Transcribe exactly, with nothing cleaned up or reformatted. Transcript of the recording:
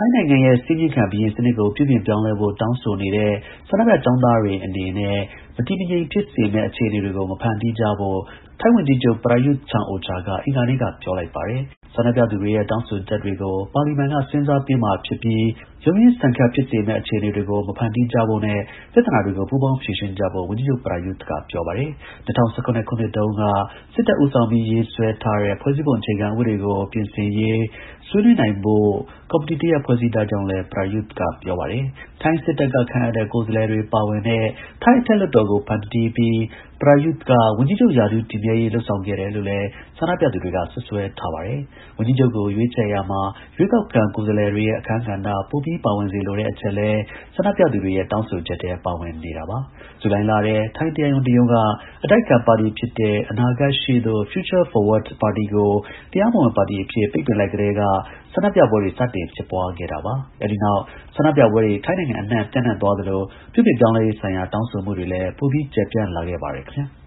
ထိုင်းနိုင်ငံရဲ့ စည်းမျဉ်းခံဘုရင်စနစ်ကို ပြုပြင်ပြောင်းလဲဖို့ တောင်းဆိုနေတဲ့ ဆန္ဒပြကျောင်းသားတွေအနေနဲ့ မတည်မငြိမ်ဖြစ်စေမယ့် အခြေအနေတွေကို မဖန်တီးကြဖို့ ထိုင်းဝန်ကြီးချုပ် Prayut Chan-o-cha က အင်္ဂါနေ့က ပြောလိုက်ပါတယ်။ ဆန္ဒပြသူတွေရဲ့ တောင်းဆိုချက်တွေကို ပါလီမန်က စဉ်းစားပေးမှာဖြစ်ပြီး ရုန်းရင်းဆန်ခတ်ဖြစ်စေမယ့် အခြေအနေတွေကို မဖန်တီးကြဖို့နဲ့ ပြဿနာတွေကို ပူးပေါင်းဖြေရှင်းကြဖို့ ဝန်ကြီးချုပ် Prayut က ပြောပါတယ်။ ၂၀၁၇ ခုနှစ်တုန်းက စစ်တပ်ဦးဆောင်ပြီး ရေးဆွဲထားတဲ့ ဖွဲ့စည်းပုံအခြေခံဥပဒေကို ပြင်ဆင်ရေး ဆွေးနွေးနိုင်ဖို့ ကော်မတီတစ်ရပ် ဖွဲ့စည်းထားကြောင်းလည်း Prayut က ပြောပါတယ်။ ထိုင်းစစ်တပ်က ခန့်အပ်တဲ့ ကိုယ်စားလှယ်တွေ ပါဝင်တဲ့ ထိုင်းအထက်လွှတ်တော်ကို ဖန်တီးပြီး Prayut က ဝန်ကြီးချုပ်ရာထူး တည်မြဲရေး လုပ်ဆောင်ခဲ့တယ်လို့လည်း ဆန္ဒပြသူတွေက စွပ်စွဲထားပါတယ်။ ဝန်ကြီးချုပ်ကို ရွေးချယ်ရာမှာ ရွေးကောက်ခံ ကိုယ်စားလှယ်တွေရဲ့ အခန်းကဏ္ဍ ပိုပြီး ပါဝင်စေလိုတဲ့အချက်လည်း ဆန္ဒပြသူတွေရဲ့ တောင်းဆိုချက်ထဲ ပါဝင်နေတာပါ။ ဇူလိုင်လထဲ ထိုင်းတရားရုံးတစ်ရုံးက အတိုက်အခံပါတီဖြစ်တဲ့ အနာဂတ်ရှေ့သို့ Future Forward ပါတီကို တရားမဝင်ပါတီအဖြစ် ပိတ်ပင်လိုက်ကတည်းက ဆန္ဒပြပွဲတွေ စတင်ဖြစ်ပွားခဲ့တာပါ။ အဲဒီနောက် ဆန္ဒပြပွဲတွေ ထိုင်းနိုင်ငံအနှံ့ ပျံ့နှံ့သွားသလို ပြုပြင်ပြောင်းလဲရေးဆိုင်ရာ တောင်းဆိုမှုတွေလည်း ပိုပြီး ကျယ်ပြန့်လာခဲ့ပါတယ် ခင်ဗျာ။